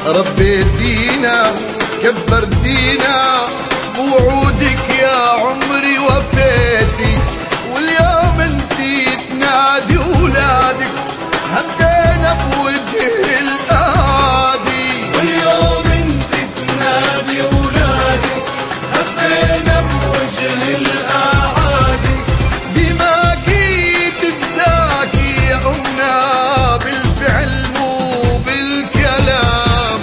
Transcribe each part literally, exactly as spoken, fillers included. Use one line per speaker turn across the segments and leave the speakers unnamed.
ربيتينا كبرتينا، بوعودك يا عمري وفيتي، واليوم انتي تنادي ولادك هدينا بوجه الاعادي. واليوم انتي تنادي ولادك هدينا بوجه الاعادي. دماكي تفداكي يا امنا بالفعل مو بالكلام.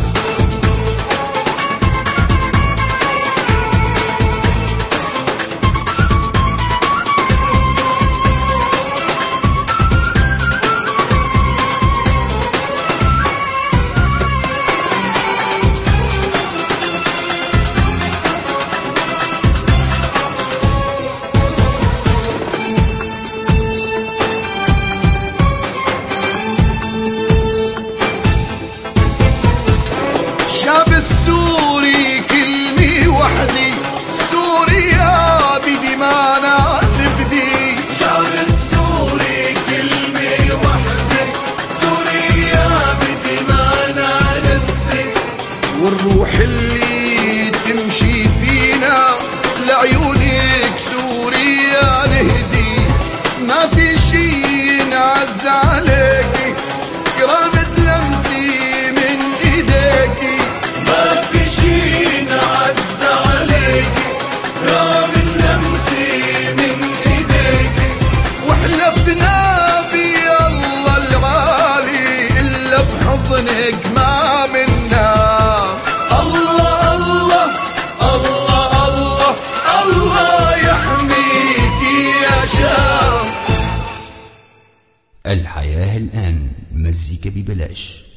الشعب السوري كلمة وحدي، سوريا بدمانا نفدي. الشعب السوري كلمة وحدي، سوريا بدمانا نفدي. والروح اللي تمشي فينا لعيونك سوريا نهدي. ما في شي ينعز عليكي كرامة لمسي من ايديكي. ما في شي نعز عليكي كرامة لمسي من ايديكي. وحلفنا بالله العالي الا بحضنك ما منا. الله الله الله الله الله يحميكي يا شام.
الحياة الآن مزيكا ببلاش.